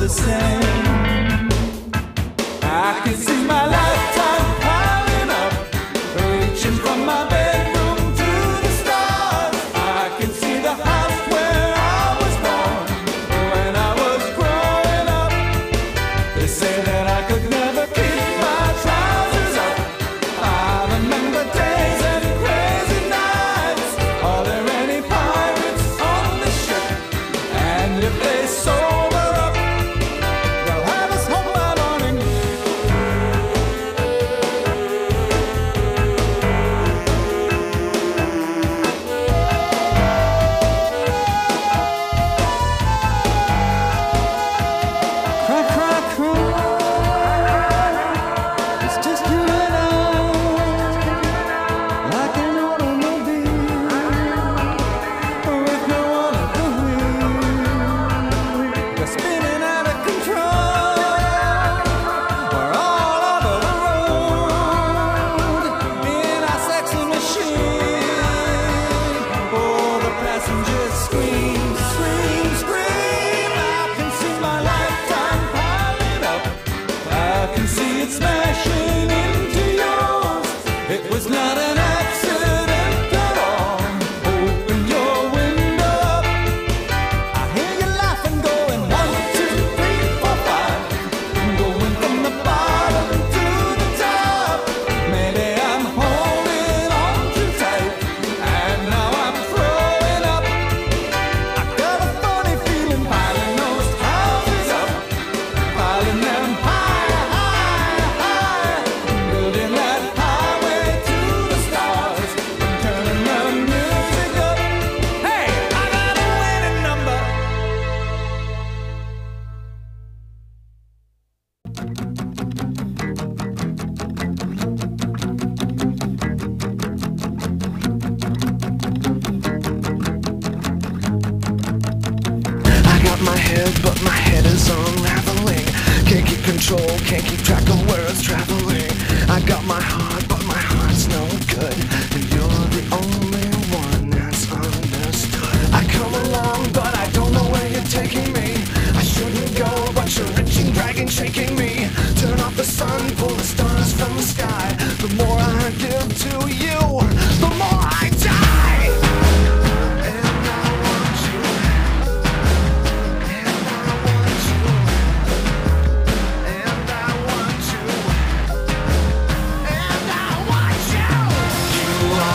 the same. I can see my lifetime piling up, reaching from my bedroom to the stars. I can see the house where I was born when I was growing up. They say that I could never keep my trousers up. I remember days and crazy nights. Are there any pirates on the ship? And if they sober up, they'll have us home by morning. Cry, cry, cry. It's just you and I, like an automobile with no one at the wheel. We're spinning out of control. We're all over the road in our sexy machine. Oh, the passengers scream, scream, scream. I can see my lifetime piling up. I can see it smashing into yours. It was not an accident at all. Open your window up. I hear you laughing, going 1, 2, 3, 4, 5. Going from the bottom to the top. Maybe I'm holding on too tight, and now I'm throwing up. I got a funny feeling piling those houses up, piling them high, high, high, building that highway to the stars, and turning the music up. Hey, I got a winning number. I got my head, but my head is unraveling. Can't keep control, can't keep track of where it's traveling. I got my heart, but my heart's no good, and you're the only one that's understood. I come along, but I don't know where you're taking me. I shouldn't go, but you're reaching, dragging, shaking me. Turn off the sun, pull the stars from the sky. The more I give to you, the more I die. And I want you. And I want you. And I want you. And I want you. You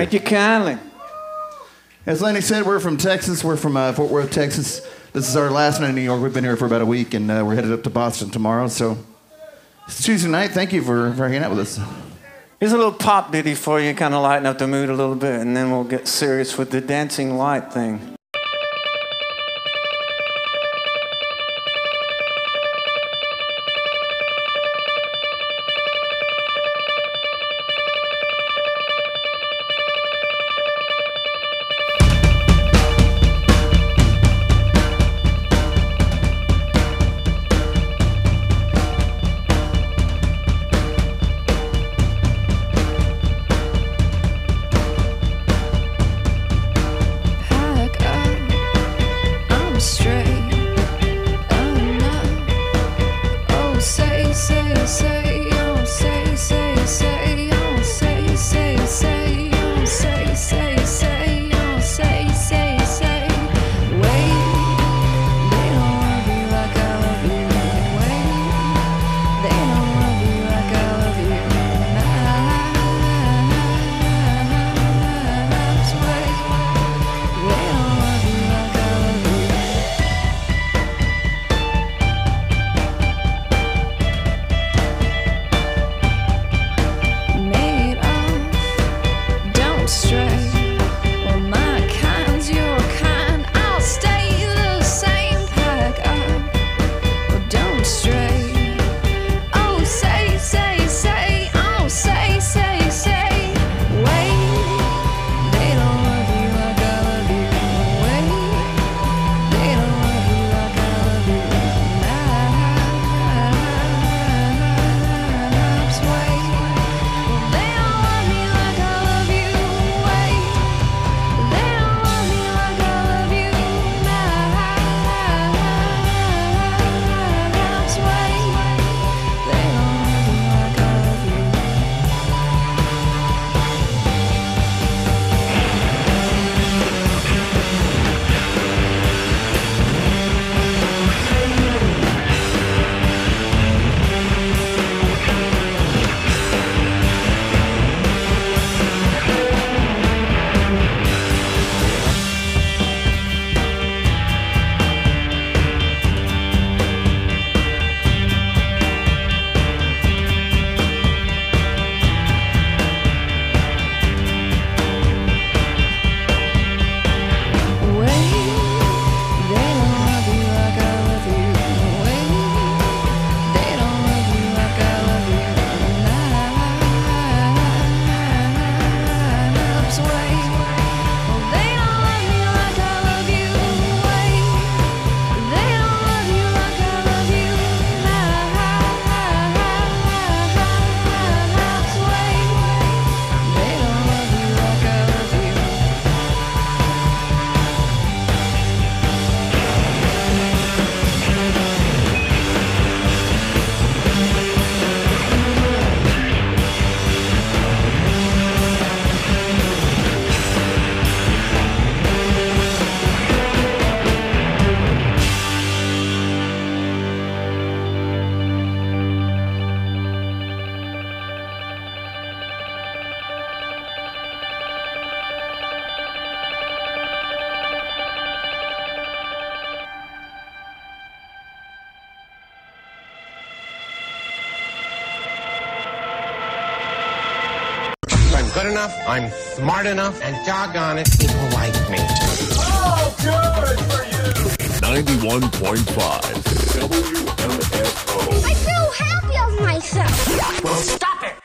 Thank you kindly. As Lenny said, we're from Texas. We're from Fort Worth, Texas. This is our last night in New York. We've been here for about a week, and we're headed up to Boston tomorrow. So it's Tuesday night. Thank you for hanging out with us. Here's a little pop ditty for you, kind of lighten up the mood a little bit, and then we'll get serious with the dancing light thing. good enough, I'm smart enough, and doggone it, people like me. Oh, good for you! 91.5 WMFO. I feel happy of myself. Well, stop it!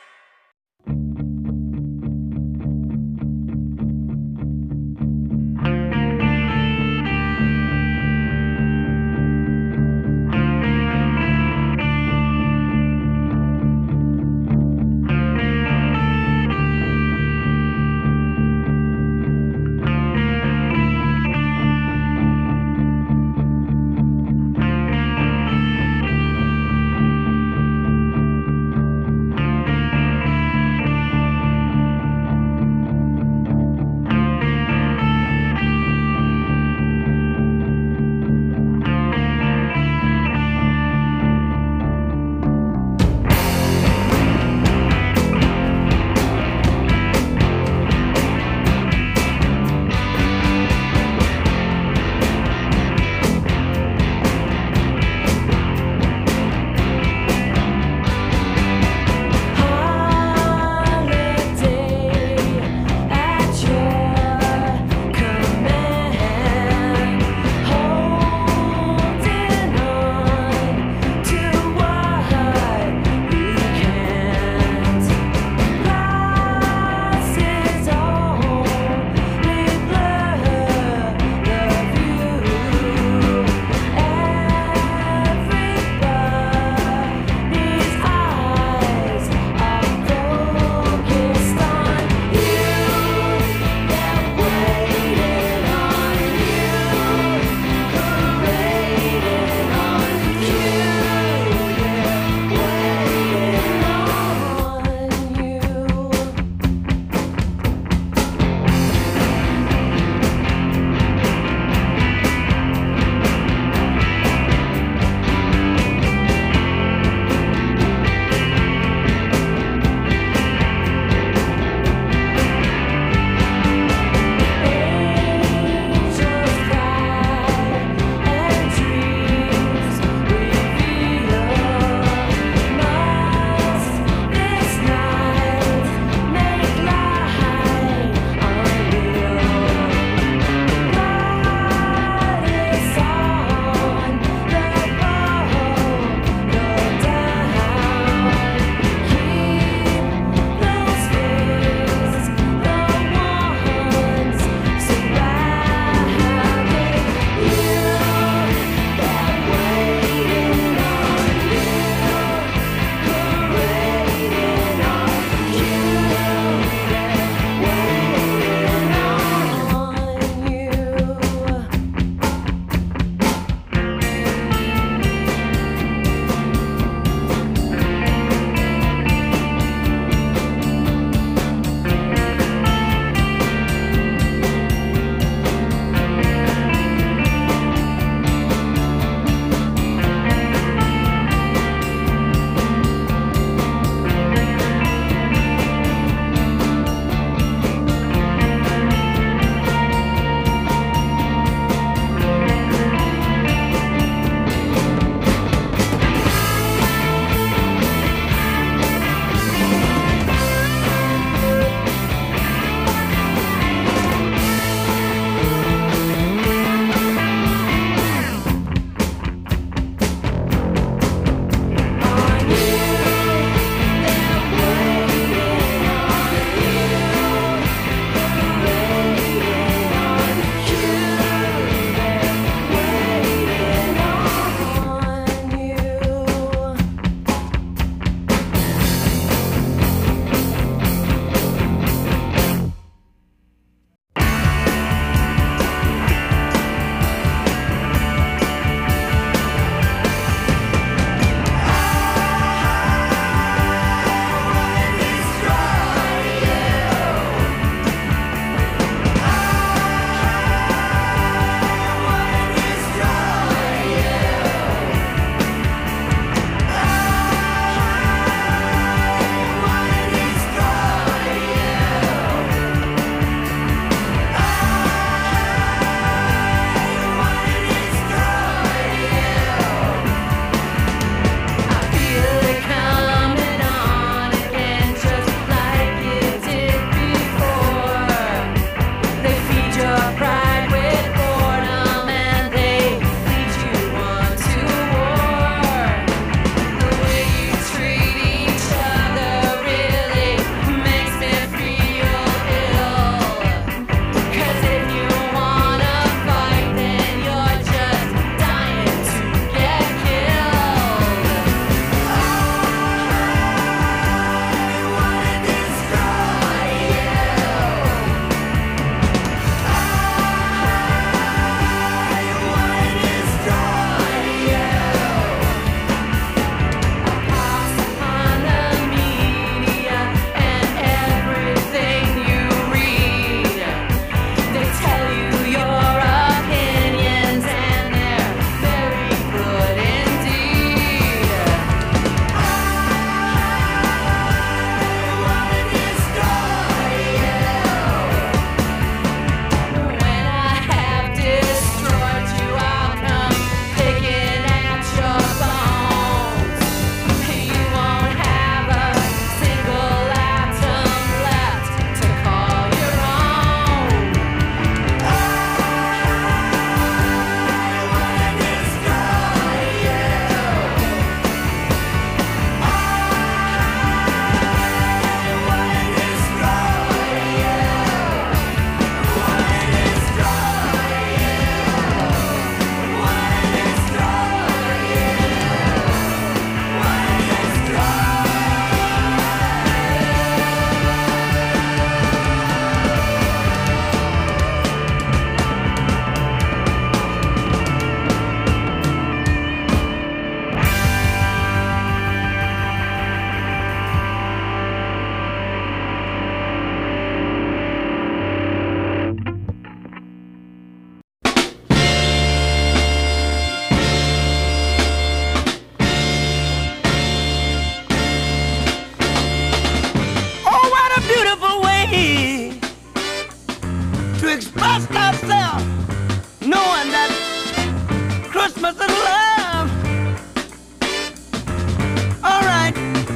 myself, knowing that Christmas is love. All right.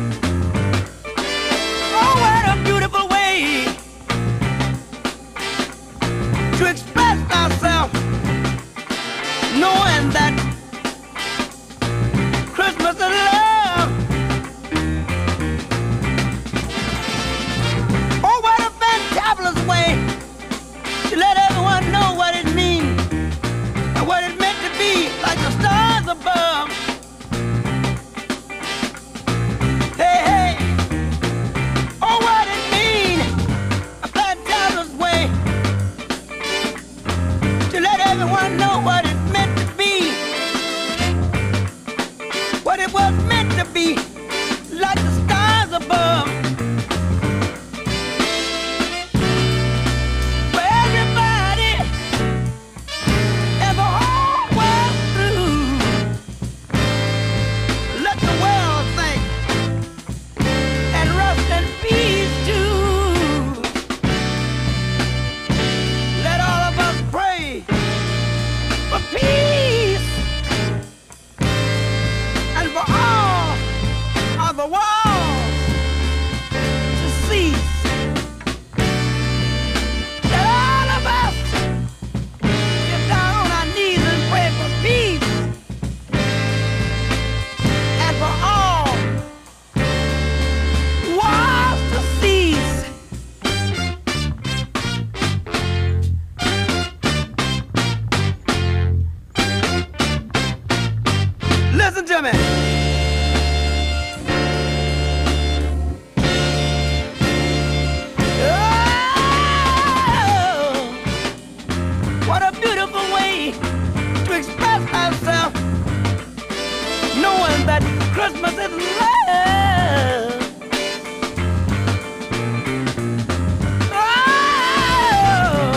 Oh, what a beautiful way to express myself, knowing that Christmas is love. Oh, what a fantabulous way to let everyone know what it means and what it meant to be, like the stars above. Hey, hey, oh, what it means, a fantabulous way to let everyone know what it meant to be, what it was meant to be, like the stars above. For everybody and the whole world through, let the world think and rest in peace too. Let all of us pray for peace and for all of the walls to cease. Let all of us get down on our knees and pray for peace and for all wars to cease. Listen to me. Oh, what a beautiful way to express ourselves, knowing that Christmas is love. Oh,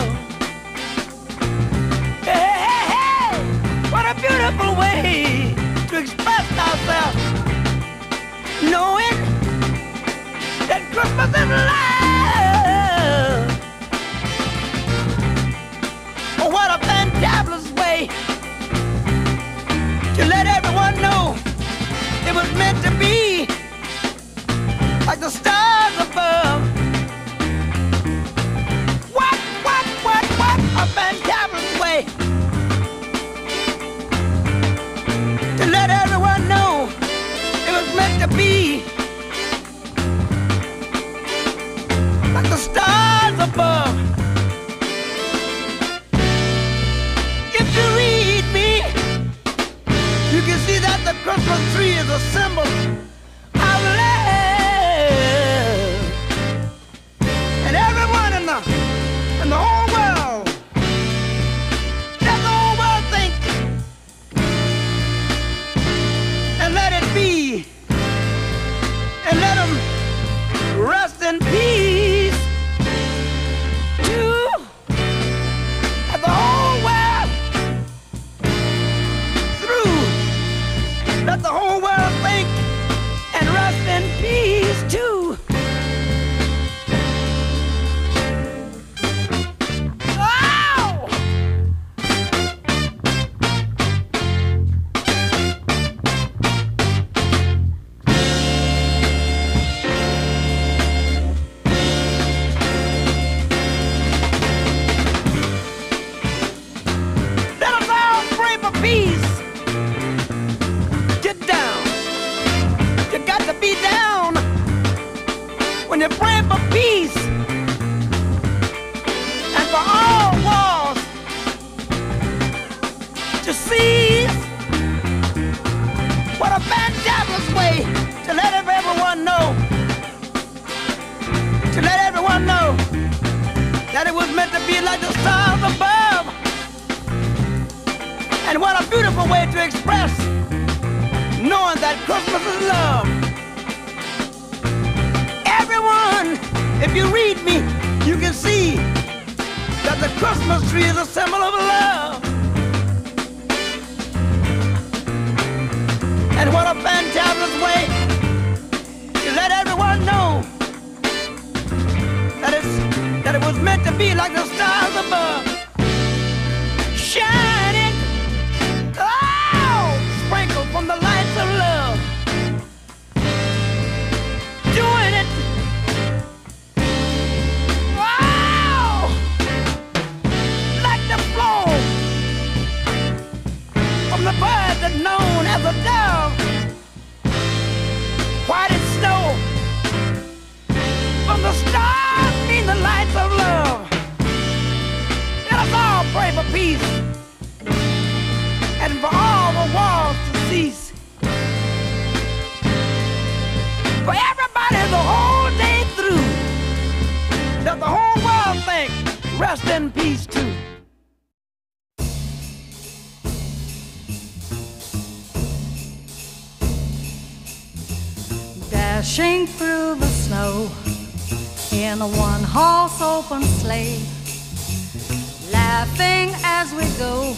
hey, hey, hey, what a beautiful way to express ourselves, knowing that Christmas is love. Oh, what a fantabulous way to let everyone know it was meant to be, like the stars above. What a fantabulous way to let everyone know it was meant to be, like the stars above. If you read me, you can see that the Christmas tree is a symbol of love. And everyone in the whole world, let the whole world think and let it be, and let them rest in peace too. And the whole world through, let the whole world think and rest in peace too. Oh! Let us all pray for peace. Get down. You got to be down when you pray for peace and for all wars to cease. What a fantabulous way to let everyone know, that it was meant to be like the stars above. And what a beautiful way to express, knowing that Christmas is love. Everyone, if you read me, you can see that the Christmas tree is a symbol of love. And what a fantabulous way to let everyone know that it was meant to be like the stars above. in peace too. Dashing through the snow in a one-horse open sleigh, laughing as we go,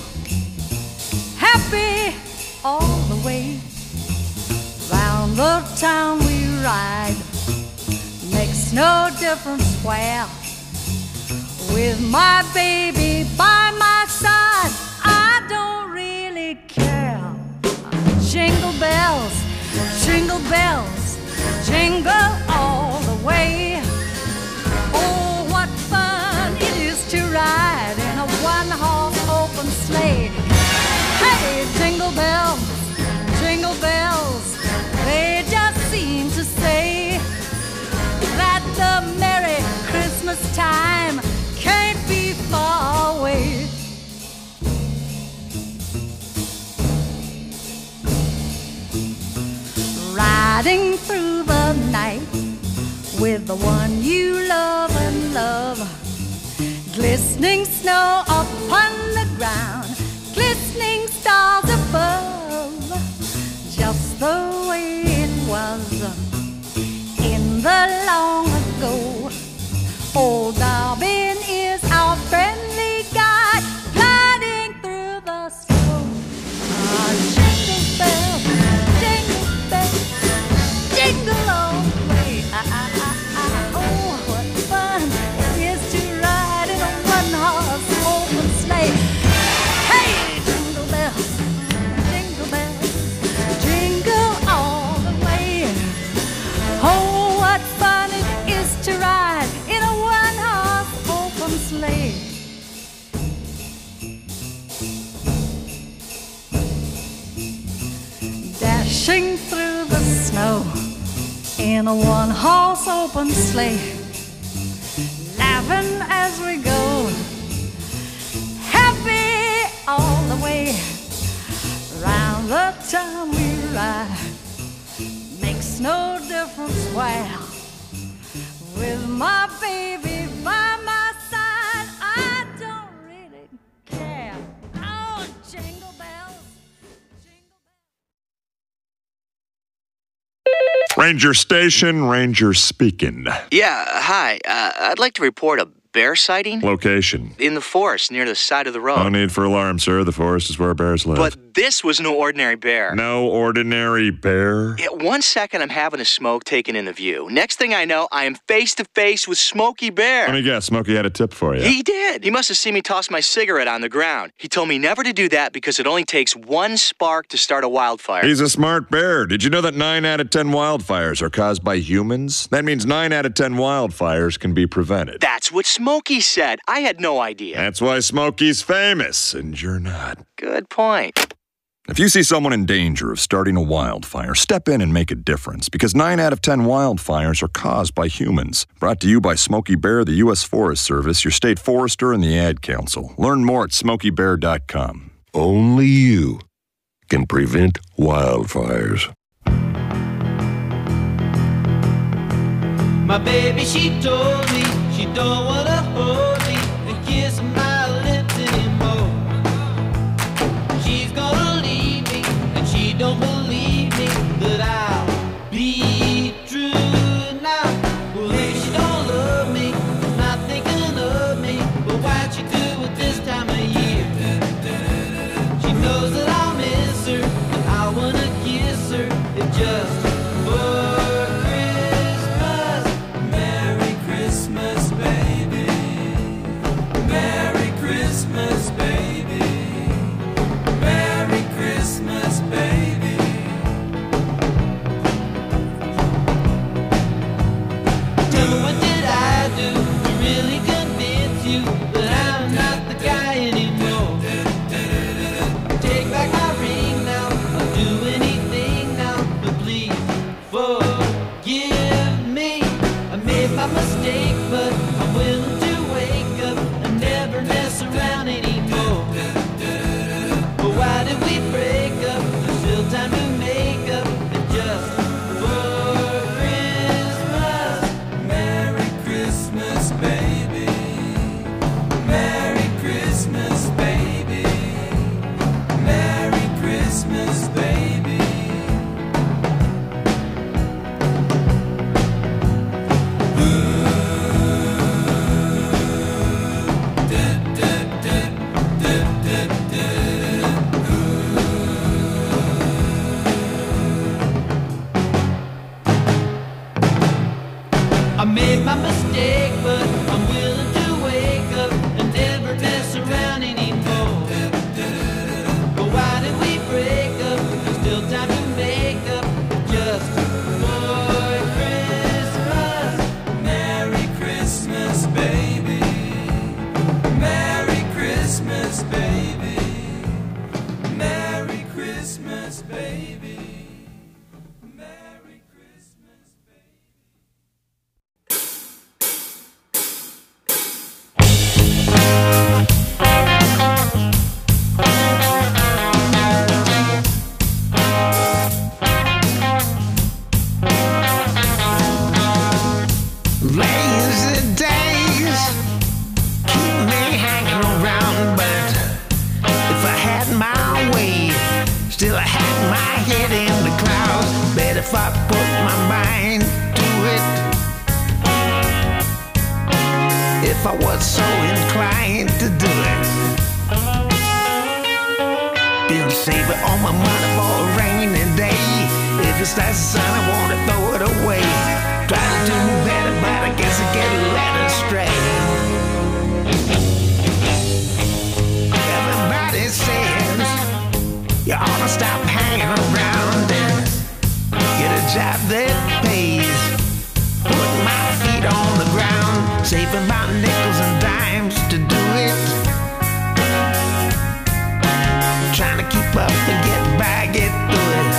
happy all the way. Round the town we ride, makes no difference where. With my baby by my side, I don't really care. Jingle bells, jingle bells, jingle all the way. Oh, what fun it is to ride in a one-horse open sleigh. Hey, jingle bells, they just seem to say that the Merry Christmas time can't be far away. Riding through the night with the one you love and love, glistening snow upon the ground, glistening stars above, just the way it was in the long ago. Old Darwin is our friendly guide, gliding through the snow. Ah, jingle bells, jingle all the way. Oh, what fun it is to ride in a one-horse open sleigh. Hey, jingle bells, jingle all the way. Oh, what fun it is to ride in a one-horse open sleigh. Dashing through the snow in a one-horse open sleigh, laughing as we go, happy all the way. Round the town we ride, makes no difference where. With my baby by my side, I don't really care. Oh, jingle bells, jingle bells. Ranger Station, Ranger speaking. Yeah, hi. I'd like to report a bear sighting. Location. In the forest near the side of the road. No need for alarm, sir. The forest is where bears live. But this was no ordinary bear. No ordinary bear? Yeah, 1 second I'm having a smoke taking in the view. Next thing I know, I am face to face with Smokey Bear. Let me guess, Smokey had a tip for you. He did. He must have seen me toss my cigarette on the ground. He told me never to do that because it only takes one spark to start a wildfire. He's a smart bear. Did you know that 9 out of 10 wildfires are caused by humans? That means 9 out of 10 wildfires can be prevented. That's what Smokey said. I had no idea. That's why Smokey's famous, and you're not. Good point. If you see someone in danger of starting a wildfire, step in and make a difference, because 9 out of 10 wildfires are caused by humans. Brought to you by Smokey Bear, the U.S. Forest Service, your state forester, and the Ad Council. Learn more at smokeybear.com. Only you can prevent wildfires. My baby, she told me she don't wanna hold me and kiss my lips anymore. She's gonna leave me and she don't believe me that I'll be true now. Well, if she don't love me, not thinking of me, but why'd she do it this time of year? She knows that I'll miss her and I wanna kiss her. It just for Christmas. Merry Christmas, baby. Merry Christmas, baby. Merry Christmas, baby. Tell me, what did I do to really convince you that I'm not the guy anymore? Take back my ring now, I'll do anything now, but please forgive me. I made my mistake, but I'm willing to wake up and never mess around anymore. if I put my mind to it. If I was so inclined to do it. Been saving all my money for a rainy day. If it's that sun, I wanna throw it away. Try to do better, but I guess I get led astray. Everybody says you ought to stop hanging around and get a job that pays. Put my feet on the ground, saving my nickels and dimes to do it. Trying to keep up and get by, get through it.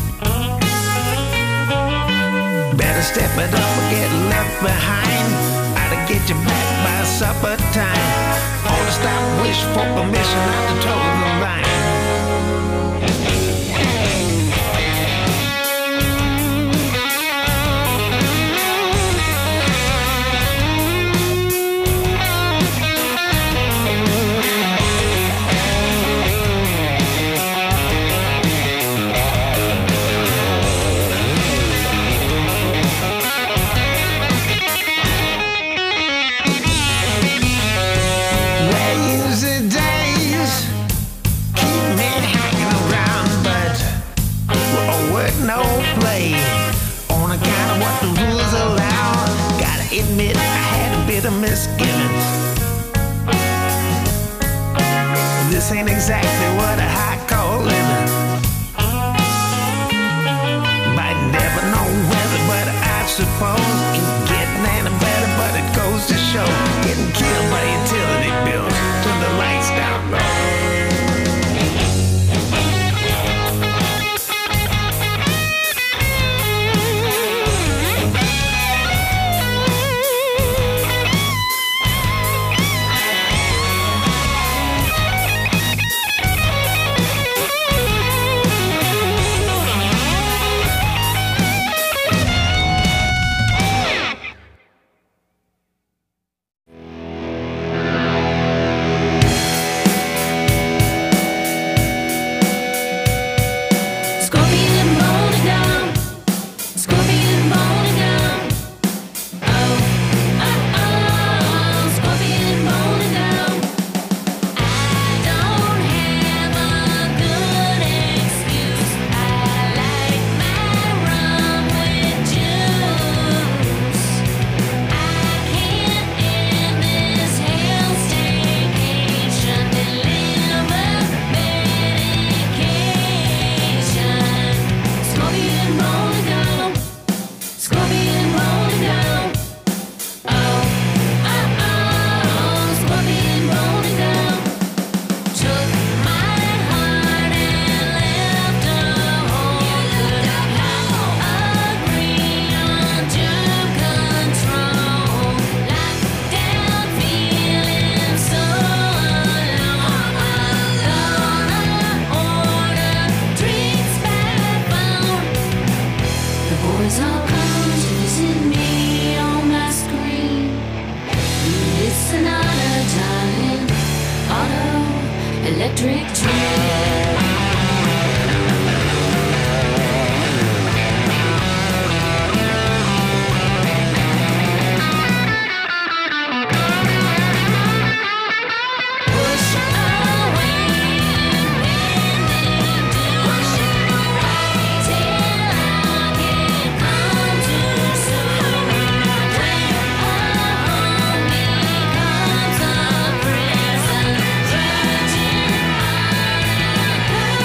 Better step it up or get left behind. I'd get you back by supper time. Ought to stop, wish for permission not to toe the line. No play on account of what the rules allow. Gotta admit I had a bit of misgivings. This ain't exactly what a high call living. Might never know whether, but I suppose ain't getting any better. But it goes to show, getting killed by utility bills. Turn the lights down low. Electric train. Virgin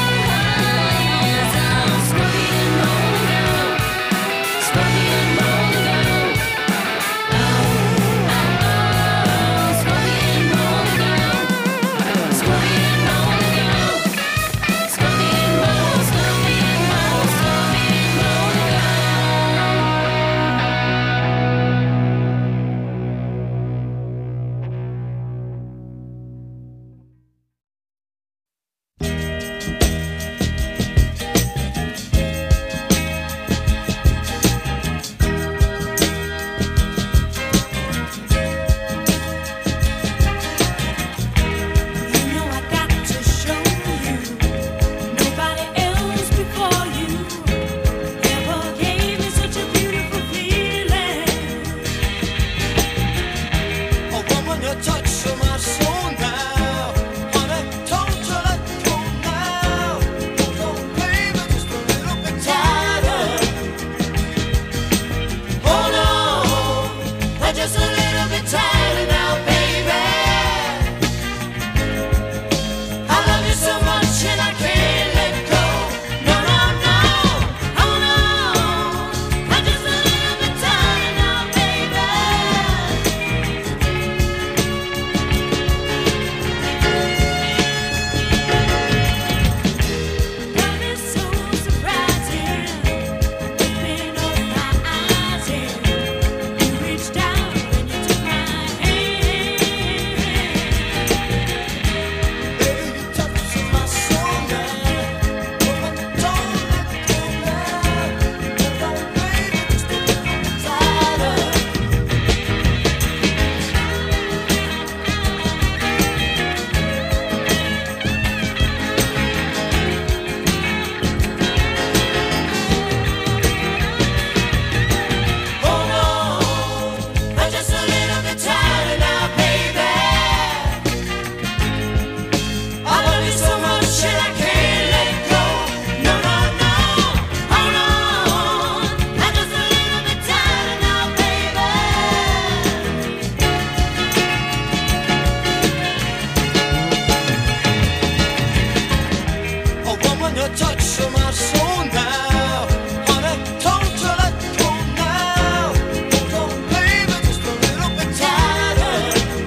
a touch of my soul now. Honey, don't you let go now. Hold on, baby, just a little bit tighter.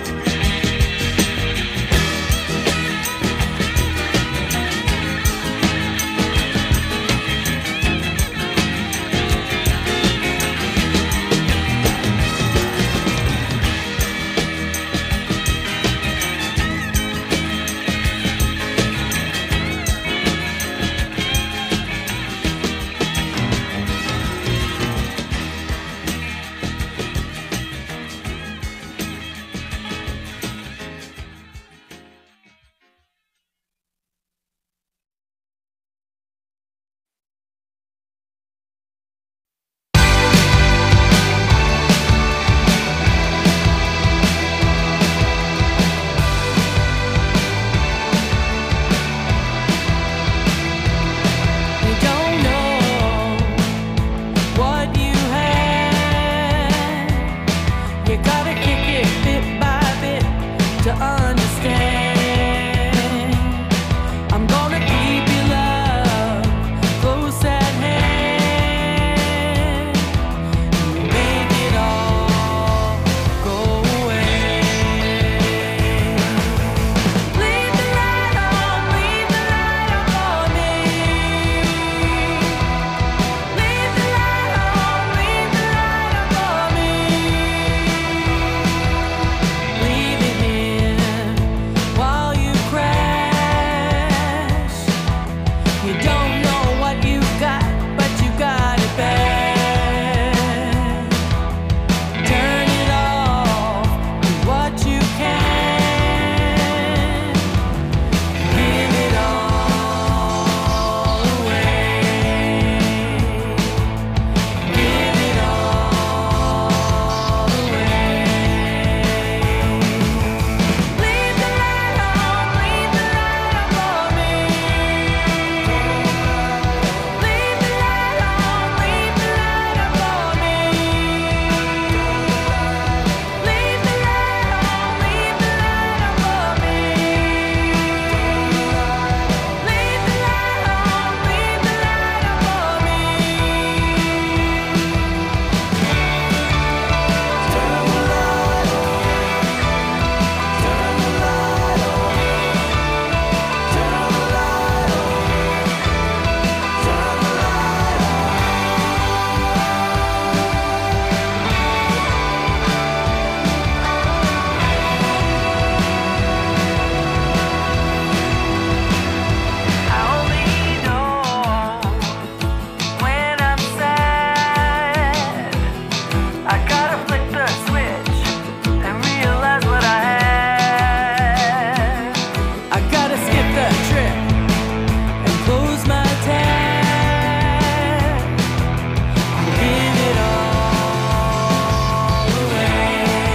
You don't know what you had. You gotta kick it bit by bit to understand. I'm gonna keep your love close at hand. Make it all go away. Leave the light on for me. Leave the light on for me. Leave it here while you crash. You don't know what you've got, but you got it bad. Turn it off, do what you can. Give it all away. Give it all away. Leave the light on for me. Leave the light on for me. Leave the light on I only know when I'm sad. I gotta flick the switch and realize what I had. I gotta skip the trip and close my tab. Give it all away.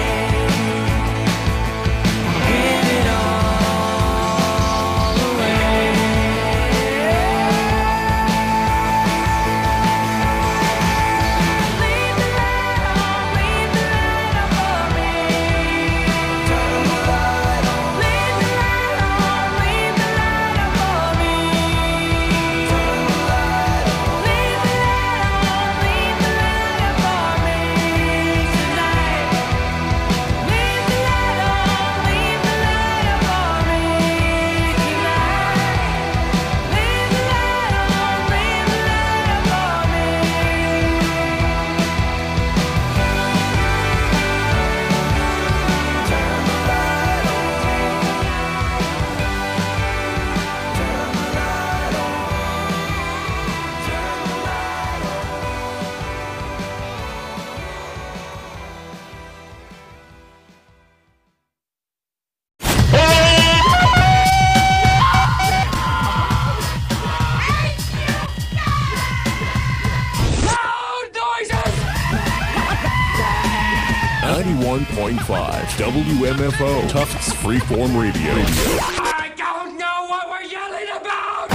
Give it all away. Leave the light on for me. Turn the light on. Leave the light on for me. Turn the light on. Leave the light on for me tonight. Leave the light on for me tonight. Leave the light on for me. Loud noises! 91.5 WMFO Tufts Freeform Radio. I don't know what we're yelling about!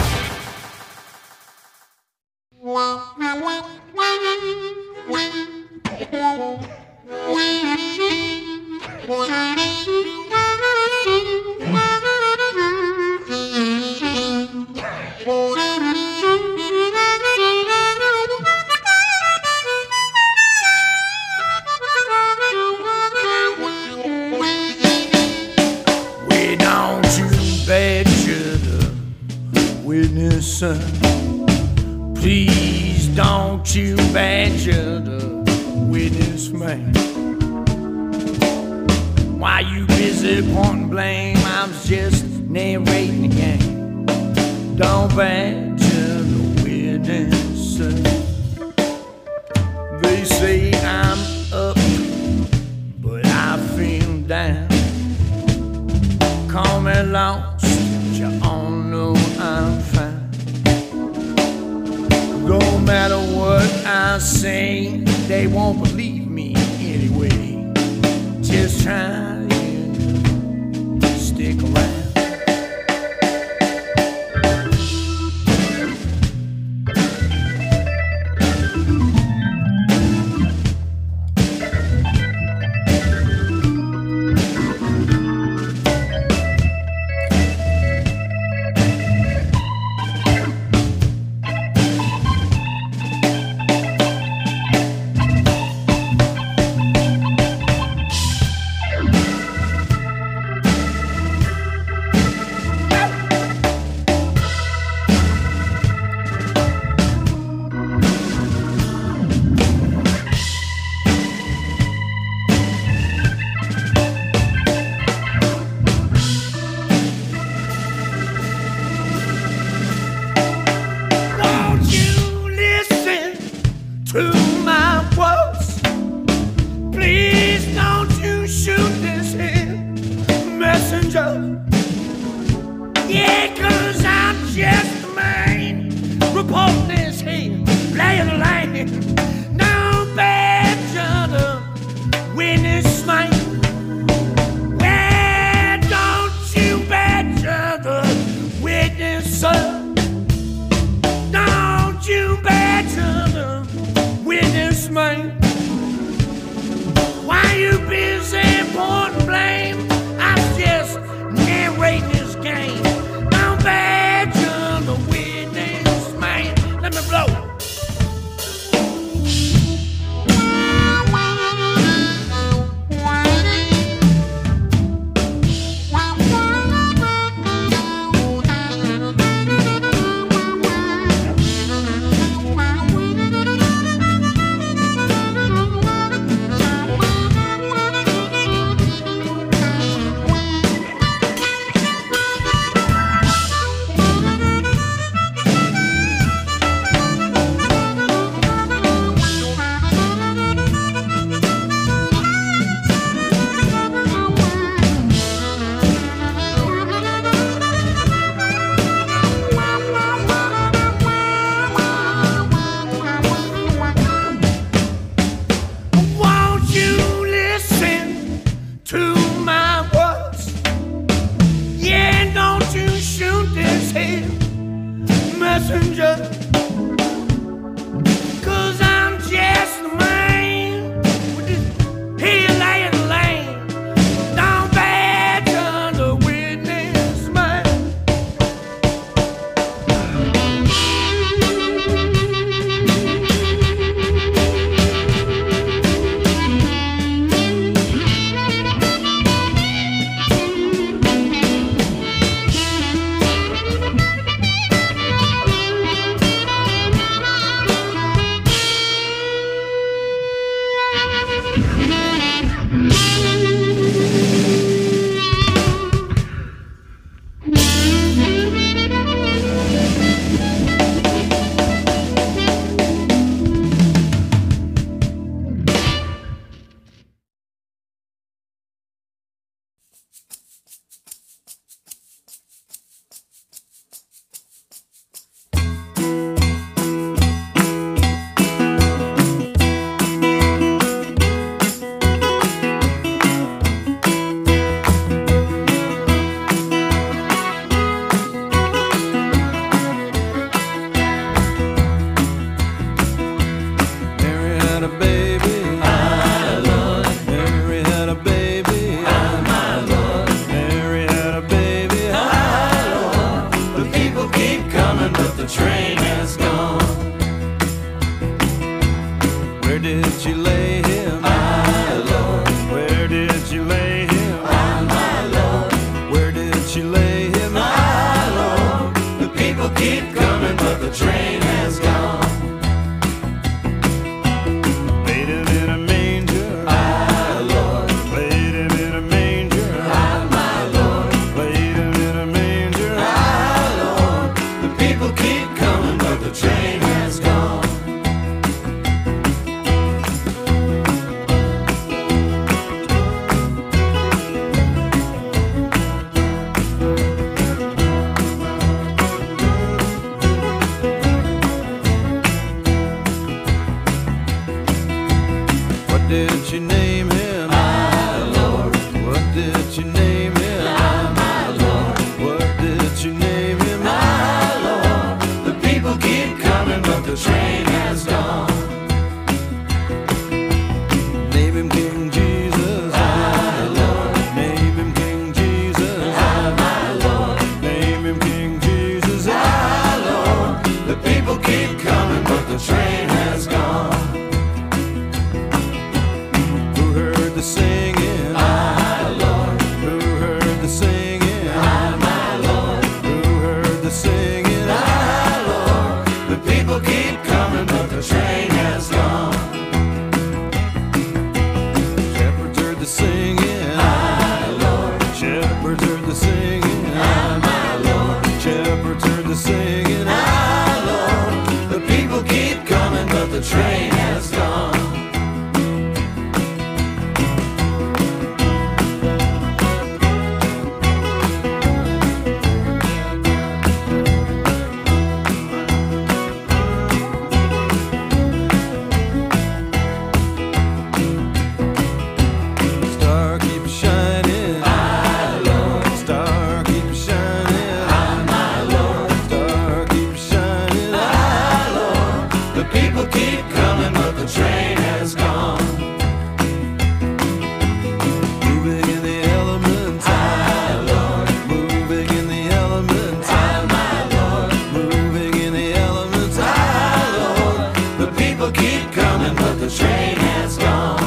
Wow. witness, please don't you badger the witness man. While you busy pointing blame, I'm just narrating the game. Don't badger the witness. They say I'm up, but I feel down. Call me lost, but you all know I'm fine. No matter what I say, they won't believe me anyway. Just try to stick around. people keep coming, but the train has gone. What did you name him? My Lord. What did you name him? My Lord. What did you name him? My Lord, the people keep coming, but the train has gone. Name him King Jesus. My Lord, Name him King Jesus. my Lord, Name him King Jesus. my Lord, the people keep coming, but the train has gone. Who heard the singing? My Lord, Who heard the singing? my Lord, Who heard the singing? my Lord, the people keep coming, but the train has gone. Shepherds heard the singing. My Lord, Shepherds heard the singing. my Lord, Shepherds heard the singing. my Lord, the people keep coming, but the train has gone. Star keeps shining. My Lord, Star keeps shining. my Lord, Star keeps shining. my Lord, the people keep coming, but the train has gone. Moving in the elements. My Lord, Moving in the elements. my Lord, Moving in the elements. my Lord, the people keep coming, but the train has gone.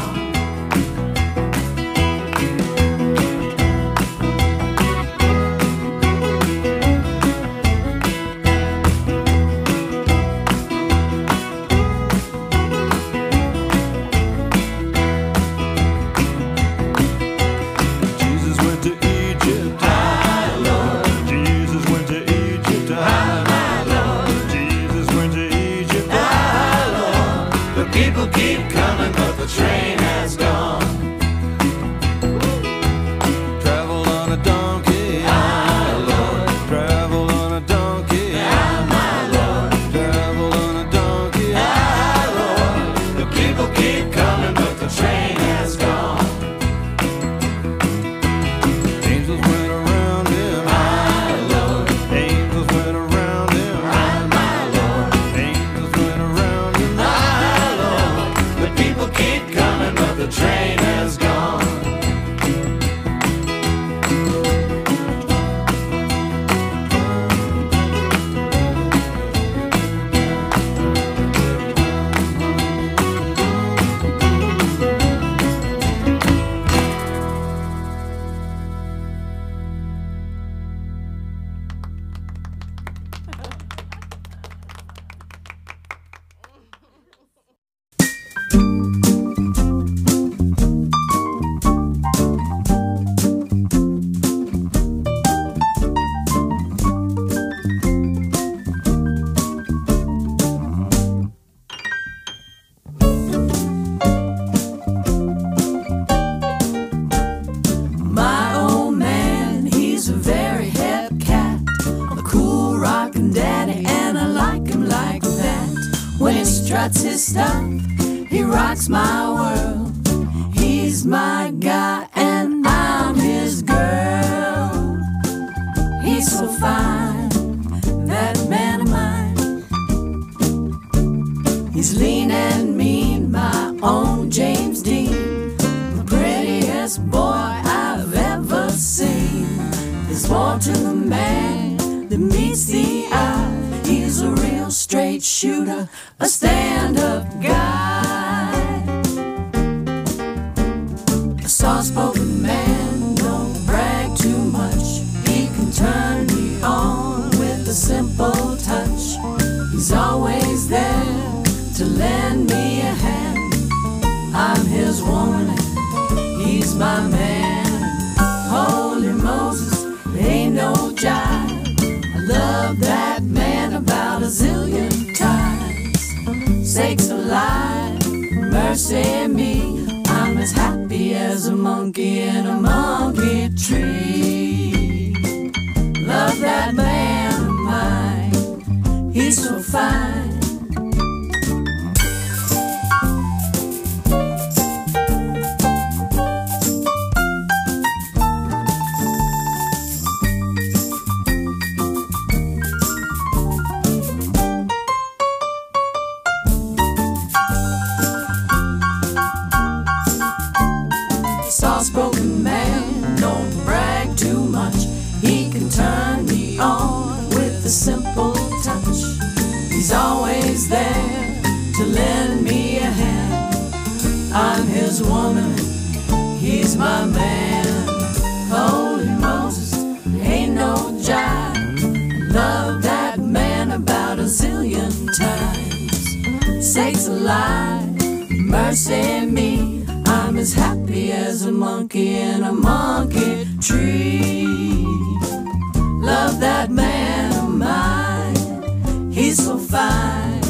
Jesus went to Egypt. My Lord, Jesus went to Egypt. my Lord, Jesus went to Egypt. my Lord, the people keep coming, but the train has gone. Traveled on a donkey. My Lord, Traveled on a donkey. my Lord, Traveled on a donkey. my Lord, the people keep coming, but the train has gone. Angels went around him. My Lord, Angels went around him. my Lord, Angels went around him. my Lord, the people keep coming, but the train has gone. My old man, he's a very hip cat, a cool rockin' daddy, and I like him like that. When he struts his stuff, he rocks my world. He's my guy and I'm his girl. He's so fine, that man of mine. He's lean and mean, my own James Dean, the prettiest boy I've ever seen. There's more to the man than meets the eye. He's a real straight shooter, a stand-up guy. A soft-spoken man, don't brag too much. He can turn me on with a simple touch. He's always there to lend me a hand. I'm his woman and he's my man. Holy Moses, ain't no jive. I love that man of zillion times. Sakes alive, mercy me. I'm as happy as a monkey in a monkey tree. Love that man of mine, he's so fine. Soft-spoken man, don't brag too much. He can turn me on with a simple touch. He's always there to lend me a hand. I'm his woman, he's my man. Holy Moses, ain't no jive. Love that man about a zillion times. Sakes alive, mercy me. I'm as happy as a monkey in a monkey tree. Love that man of mine, he's so fine.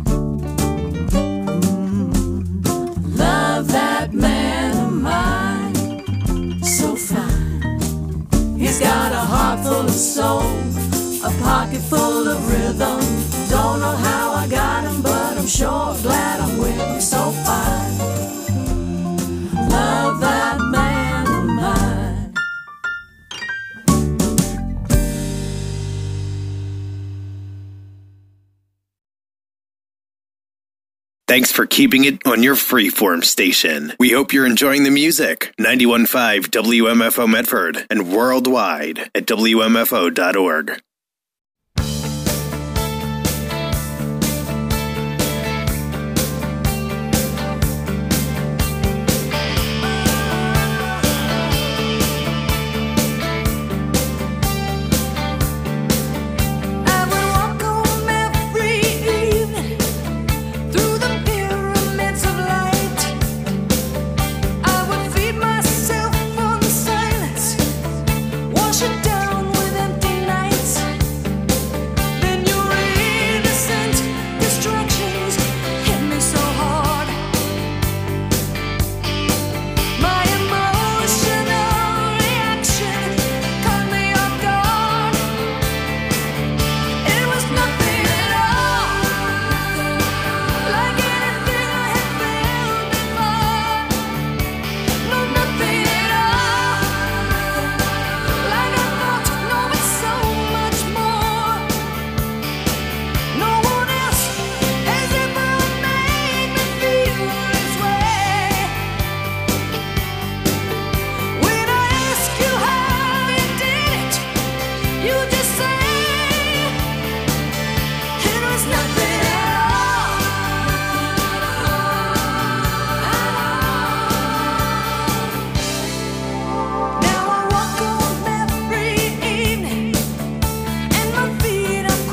Love that man of mine, so fine. He's got a heart full of soul, a pocket full of rhythm. Don't know how I got him, but I'm sure glad I'm with him, so fine. Love that man of mine. Thanks for keeping it on your freeform station. We hope you're enjoying the music. 91.5 WMFO Medford and worldwide at WMFO.org.